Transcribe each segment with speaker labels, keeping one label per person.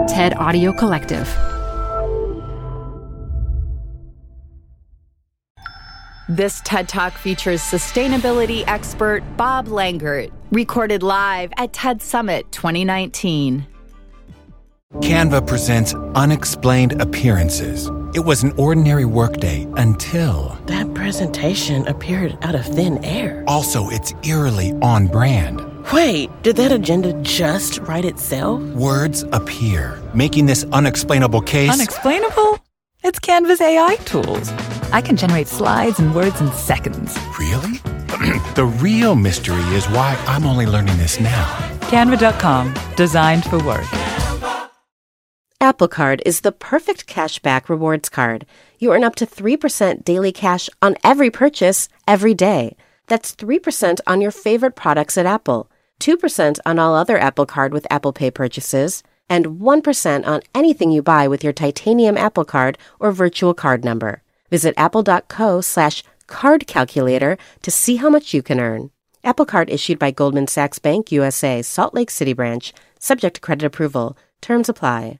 Speaker 1: TED Audio Collective.
Speaker 2: This TED Talk features sustainability expert Bob Langert, recorded live at TED Summit 2019.
Speaker 3: Canva presents Unexplained Appearances. It was an ordinary workday until...
Speaker 4: That presentation appeared out of thin air.
Speaker 3: Also, it's eerily on brand.
Speaker 4: Wait, did that agenda just write itself?
Speaker 3: Words appear, making this unexplainable case...
Speaker 5: Unexplainable? It's Canva's AI tools. I can generate slides and words in seconds.
Speaker 3: Really? The real mystery is why I'm only learning this now.
Speaker 5: Canva.com, designed for work.
Speaker 6: Apple Card is the perfect cashback rewards card. You earn up to 3% daily cash on every purchase, every day. That's 3% on your favorite products at Apple, 2% on all other Apple Card with Apple Pay purchases, and 1% on anything you buy with your titanium Apple Card or virtual card number. Visit apple.co/card calculator to see how much you can earn. Apple Card issued by Goldman Sachs Bank USA, Salt Lake City branch, subject to credit approval. Terms apply.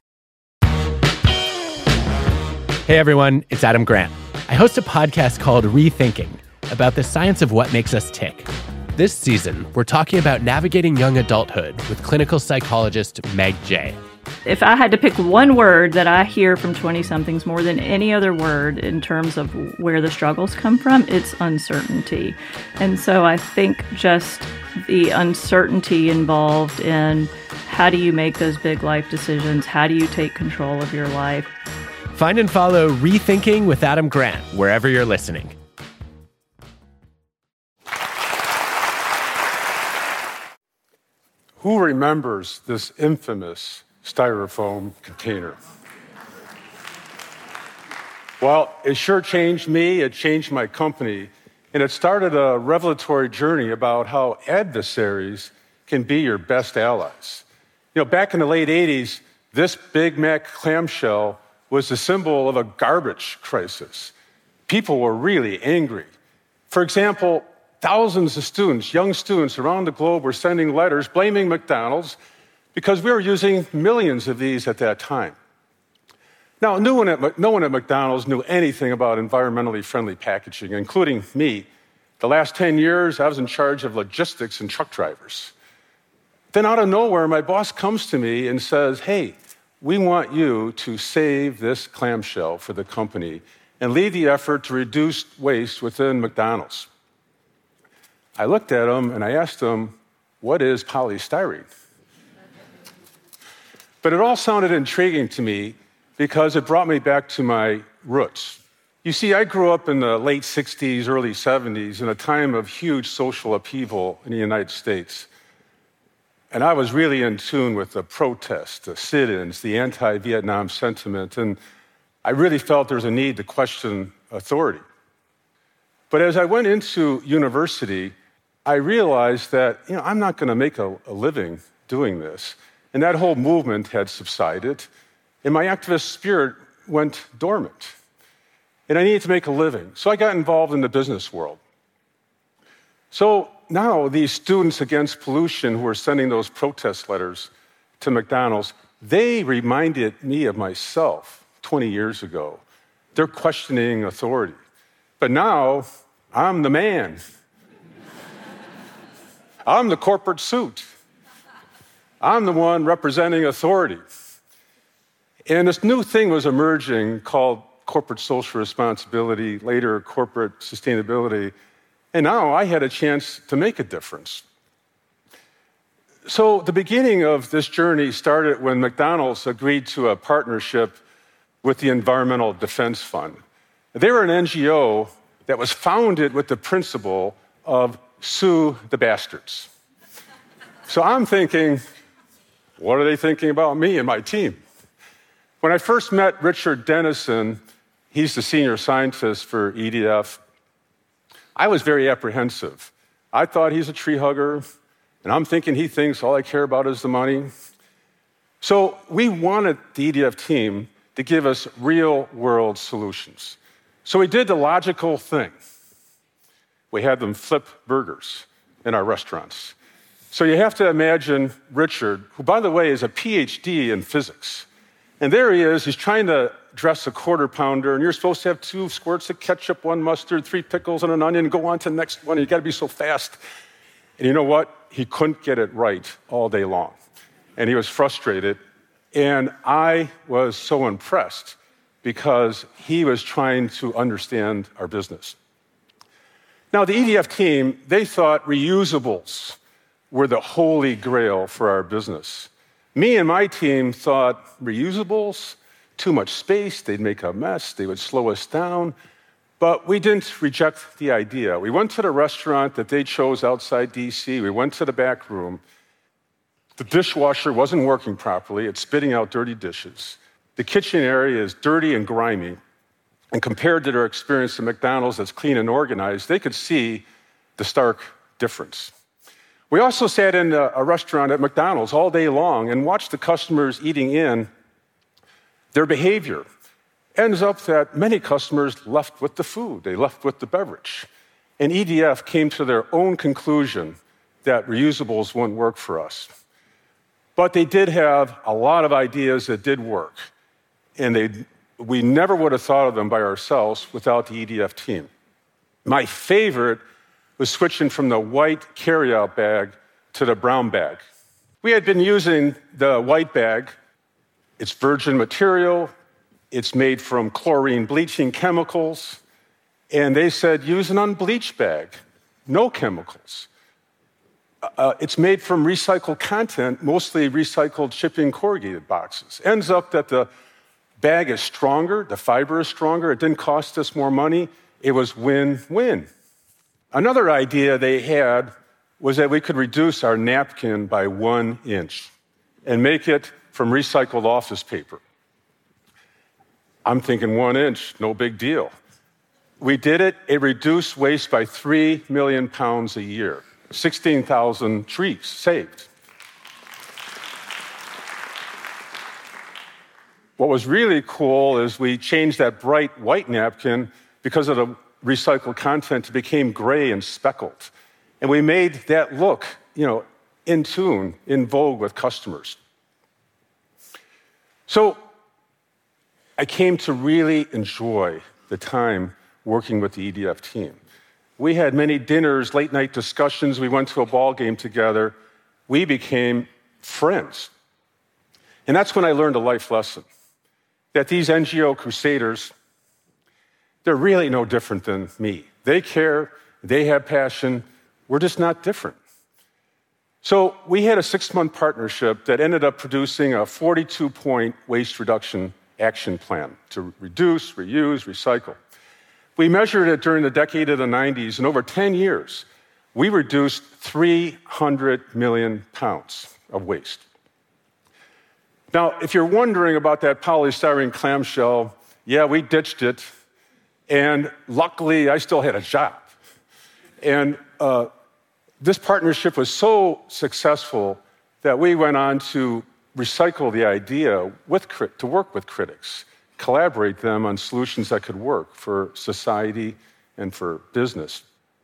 Speaker 7: Hey everyone, it's Adam Grant. I host a podcast called Rethinking about the science of what makes us tick. This season, we're talking about navigating young adulthood with clinical psychologist Meg Jay.
Speaker 8: If I had to pick one word that I hear from 20-somethings more than any other word in terms of where the struggles come from, it's uncertainty. And so I think just the uncertainty involved in how do you make those big life decisions? How do you take control of your life?
Speaker 7: Find and follow Rethinking with Adam Grant wherever you're listening.
Speaker 9: Who remembers this infamous styrofoam container? Well, it sure changed me, it changed my company, and it started a revelatory journey about how adversaries can be your best allies. You know, back in the late 80s, this Big Mac clamshell was the symbol of a garbage crisis. People were really angry. For example, thousands of students, young students around the globe were sending letters blaming McDonald's because we were using millions of these at that time. Now, no one at McDonald's knew anything about environmentally friendly packaging, including me. The last 10 years, I was in charge of logistics and truck drivers. Then out of nowhere, my boss comes to me and says, hey, we want you to save this clamshell for the company and lead the effort to reduce waste within McDonald's. I looked at him and I asked him, what is polystyrene? But it all sounded intriguing to me because it brought me back to my roots. You see, I grew up in the late 60s, early 70s, in a time of huge social upheaval in the United States. And I was really in tune with the protests, the sit-ins, the anti-Vietnam sentiment, and I really felt there was a need to question authority. But as I went into university, I realized that, I'm not going to make a living doing this. And that whole movement had subsided, and my activist spirit went dormant. And I needed to make a living. So I got involved in the business world. So now these students against pollution who are sending those protest letters to McDonald's, they reminded me of myself 20 years ago. They're questioning authority. But now, I'm the man. I'm the corporate suit. I'm the one representing authority. And this new thing was emerging called corporate social responsibility, later corporate sustainability. And now I had a chance to make a difference. So the beginning of this journey started when McDonald's agreed to a partnership with the Environmental Defense Fund. They were an NGO that was founded with the principle of sue the bastards. So I'm thinking, what are they thinking about me and my team? When I first met Richard Dennison, he's the senior scientist for EDF, I was very apprehensive. I thought he's a tree hugger, and I'm thinking he thinks all I care about is the money. So we wanted the EDF team to give us real-world solutions. So we did the logical thing. We had them flip burgers in our restaurants. So you have to imagine Richard, who, by the way, is a PhD in physics. And there he is, he's trying to dress a quarter pounder, and you're supposed to have 2 squirts of ketchup, 1 mustard, 3 pickles, and an onion, go on to the next one. You got to be so fast. And you know what? He couldn't get it right all day long. And he was frustrated. And I was so impressed because he was trying to understand our business. Now, the EDF team, they thought reusables were the holy grail for our business. Me and my team thought reusables, too much space, they'd make a mess, they would slow us down. But we didn't reject the idea. We went to the restaurant that they chose outside DC. We went to the back room. The dishwasher wasn't working properly. It's spitting out dirty dishes. The kitchen area is dirty and grimy. And compared to their experience at McDonald's that's clean and organized, they could see the stark difference. We also sat in a restaurant at McDonald's all day long and watched the customers eating in. Their behavior ends up that many customers left with the food, they left with the beverage. And EDF came to their own conclusion that reusables wouldn't work for us. But they did have a lot of ideas that did work. And we never would have thought of them by ourselves without the EDF team. My favorite was switching from the white carryout bag to the brown bag. We had been using the white bag. It's virgin material. It's made from chlorine bleaching chemicals. And they said, use an unbleached bag, no chemicals. It's made from recycled content, mostly recycled shipping corrugated boxes. Ends up that the bag is stronger, the fiber is stronger, it didn't cost us more money, it was win-win. Another idea they had was that we could reduce our napkin by 1 inch and make it from recycled office paper. I'm thinking 1 inch, no big deal. We did it, it reduced waste by 3 million pounds a year, 16,000 trees saved. What was really cool is we changed that bright white napkin because of the recycled content, it became gray and speckled. And we made that look, in tune, in vogue with customers. So I came to really enjoy the time working with the EDF team. We had many dinners, late night discussions. We went to a ball game together. We became friends. And that's when I learned a life lesson, that these NGO crusaders, they're really no different than me. They care, they have passion, we're just not different. So we had a 6-month partnership that ended up producing a 42-point waste reduction action plan to reduce, reuse, recycle. We measured it during the decade of the 90s, and over 10 years, we reduced 300 million pounds of waste. Now, if you're wondering about that polystyrene clamshell, yeah, we ditched it, and luckily, I still had a job. And this partnership was so successful that we went on to recycle the idea to work with critics, collaborate them on solutions that could work for society and for business.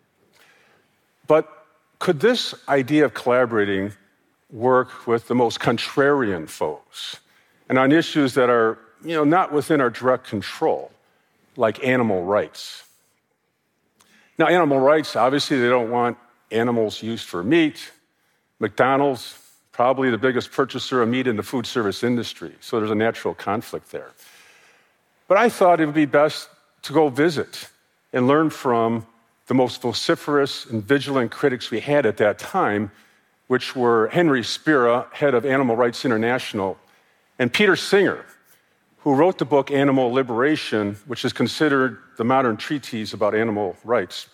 Speaker 9: But could this idea of collaborating work with the most contrarian foes and on issues that are, not within our direct control, like animal rights? Now, animal rights, obviously, they don't want animals used for meat. McDonald's, probably the biggest purchaser of meat in the food service industry, so there's a natural conflict there. But I thought it would be best to go visit and learn from the most vociferous and vigilant critics we had at that time, which were Henry Spira, head of Animal Rights International, and Peter Singer, who wrote the book Animal Liberation, which is considered the modern treatise about animal rights.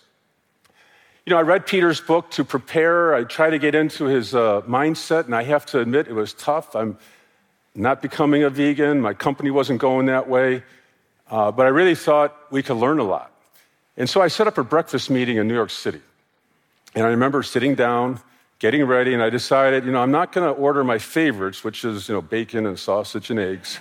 Speaker 9: I read Peter's book to prepare. I tried to get into his mindset, and I have to admit it was tough. I'm not becoming a vegan. My company wasn't going that way. But I really thought we could learn a lot. And so I set up a breakfast meeting in New York City. And I remember sitting down, getting ready, and I decided, I'm not going to order my favorites, which is, bacon and sausage and eggs.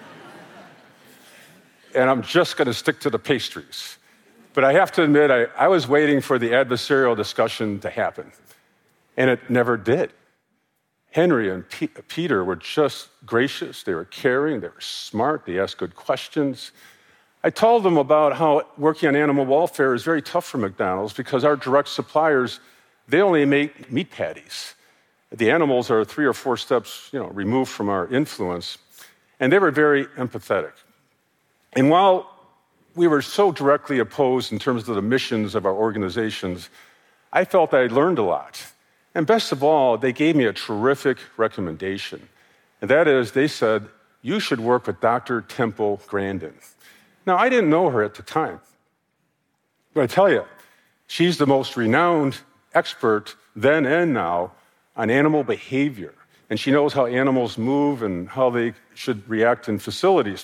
Speaker 9: And I'm just going to stick to the pastries. But I have to admit, I was waiting for the adversarial discussion to happen, and it never did. Henry and Peter were just gracious. They were caring. They were smart. They asked good questions. I told them about how working on animal welfare is very tough for McDonald's because our direct suppliers, they only make meat patties. The animals are 3 or 4 steps, removed from our influence. And they were very empathetic. And while we were so directly opposed in terms of the missions of our organizations, I felt I learned a lot. And best of all, they gave me a terrific recommendation. And that is, they said, you should work with Dr. Temple Grandin. Now, I didn't know her at the time. But I tell you, she's the most renowned expert then and now on animal behavior. And she knows how animals move and how they should react in facilities.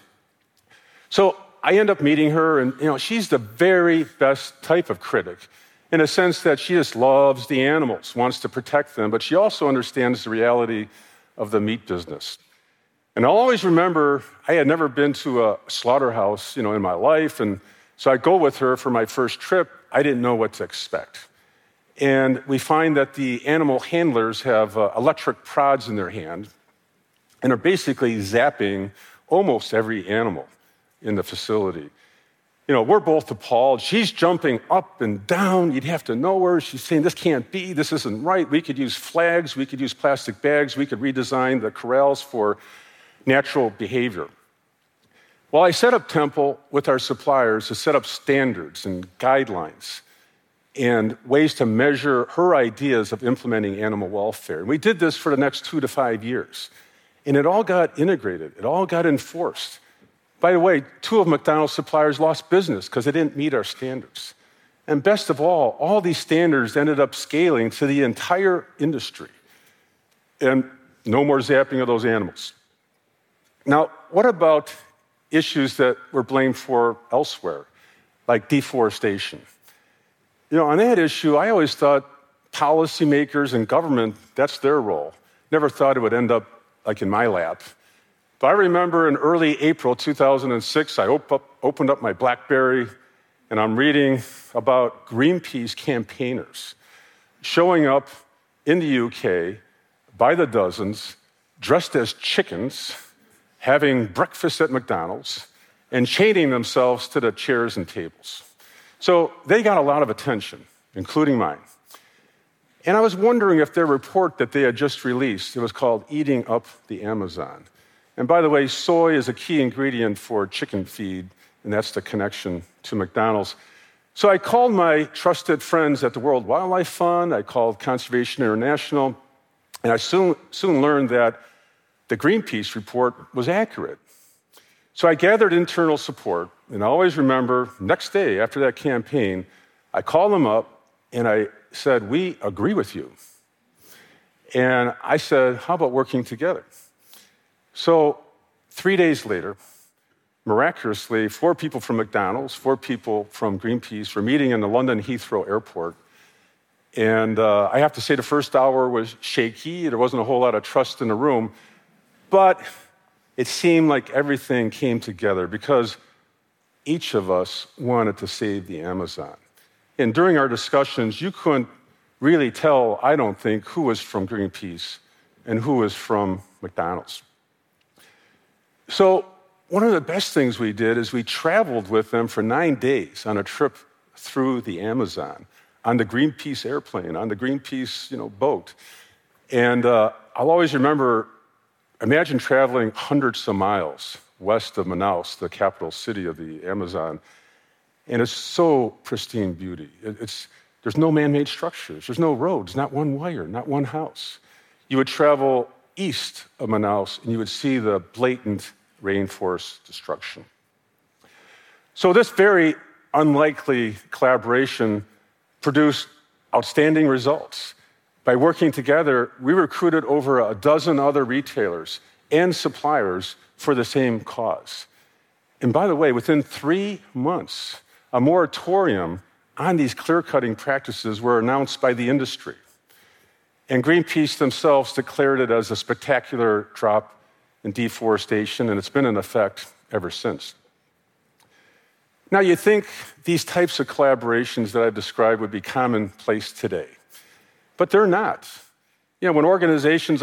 Speaker 9: So I end up meeting her, and she's the very best type of critic, in a sense that she just loves the animals, wants to protect them, but she also understands the reality of the meat business. And I'll always remember, I had never been to a slaughterhouse, in my life, and so I go with her for my first trip. I didn't know what to expect. And we find that the animal handlers have electric prods in their hand and are basically zapping almost every animal in the facility. We're both appalled. She's jumping up and down. You'd have to know her. She's saying, this can't be. This isn't right. We could use flags. We could use plastic bags. We could redesign the corrals for natural behavior. Well, I set up Temple with our suppliers to set up standards and guidelines and ways to measure her ideas of implementing animal welfare. And we did this for the next 2 to 5 years. And it all got integrated. It all got enforced. By the way, 2 of McDonald's suppliers lost business because they didn't meet our standards. And best of all these standards ended up scaling to the entire industry. And no more zapping of those animals. Now, what about issues that we're blamed for elsewhere, like deforestation? On that issue, I always thought policymakers and government, that's their role. Never thought it would end up like in my lap. But I remember in early April 2006, I opened up my BlackBerry, and I'm reading about Greenpeace campaigners showing up in the UK by the dozens, dressed as chickens, having breakfast at McDonald's, and chaining themselves to the chairs and tables. So they got a lot of attention, including mine. And I was wondering if their report that they had just released, it was called Eating Up the Amazon. And by the way, soy is a key ingredient for chicken feed, and that's the connection to McDonald's. So I called my trusted friends at the World Wildlife Fund, I called Conservation International, and I soon learned that the Greenpeace report was accurate. So I gathered internal support, and I always remember, next day after that campaign, I called them up and I said, we agree with you. And I said, how about working together? So 3 days later, miraculously, 4 people from McDonald's, 4 people from Greenpeace were meeting in the London Heathrow Airport. And I have to say the first hour was shaky. There wasn't a whole lot of trust in the room. But it seemed like everything came together because each of us wanted to save the Amazon. And during our discussions, you couldn't really tell, I don't think, who was from Greenpeace and who was from McDonald's. So one of the best things we did is we traveled with them for 9 days on a trip through the Amazon, on the Greenpeace airplane, on the Greenpeace boat. And I'll always remember, imagine traveling hundreds of miles west of Manaus, the capital city of the Amazon, and it's so pristine beauty. There's no man-made structures. There's no roads, not one wire, not one house. You would travel east of Manaus, and you would see the blatant rainforest destruction. So this very unlikely collaboration produced outstanding results. By working together, we recruited over a dozen other retailers and suppliers for the same cause. And by the way, within 3 months, a moratorium on these clear-cutting practices were announced by the industry. And Greenpeace themselves declared it as a spectacular drop in deforestation, and it's been in effect ever since. Now, you'd think these types of collaborations that I've described would be commonplace today, but they're not. When organizations are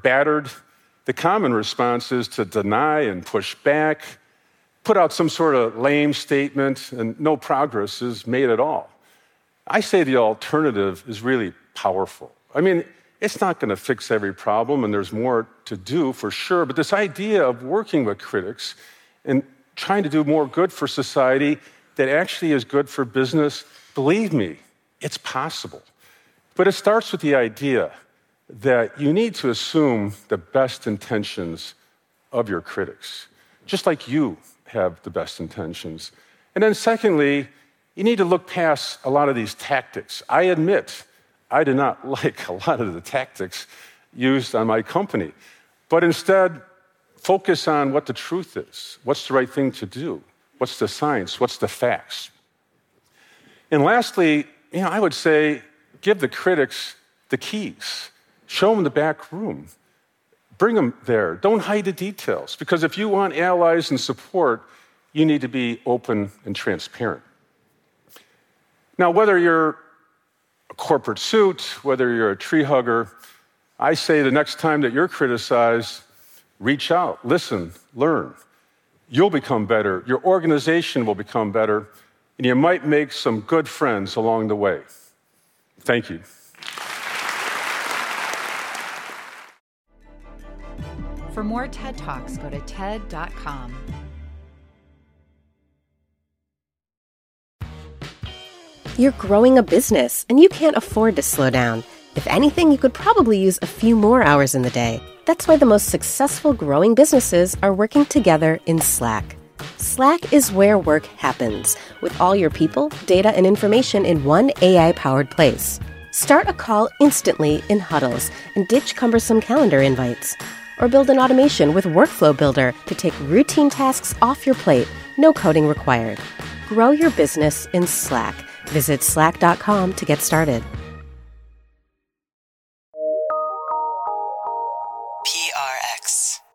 Speaker 9: battered, the common response is to deny and push back, put out some sort of lame statement, and no progress is made at all. I say the alternative is really powerful. I mean, it's not going to fix every problem, and there's more to do for sure, but this idea of working with critics and trying to do more good for society that actually is good for business, believe me, it's possible. But it starts with the idea that you need to assume the best intentions of your critics, just like you have the best intentions. And then secondly, you need to look past a lot of these tactics. I admit, I did not like a lot of the tactics used on my company, but instead focus on what the truth is. What's the right thing to do? What's the science? What's the facts? And lastly, I would say, give the critics the keys. Show them the back room. Bring them there. Don't hide the details, because if you want allies and support, you need to be open and transparent. Now, whether you're a corporate suit, whether you're a tree hugger, I say the next time that you're criticized, reach out, listen, learn. You'll become better, your organization will become better, and you might make some good friends along the way. Thank you.
Speaker 2: For more TED Talks, go to TED.com.
Speaker 6: You're growing a business, and you can't afford to slow down. If anything, you could probably use a few more hours in the day. That's why the most successful growing businesses are working together in Slack. Slack is where work happens, with all your people, data, and information in one AI-powered place. Start a call instantly in huddles and ditch cumbersome calendar invites. Or build an automation with Workflow Builder to take routine tasks off your plate, no coding required. Grow your business in Slack. Visit slack.com to get started.
Speaker 1: PRX.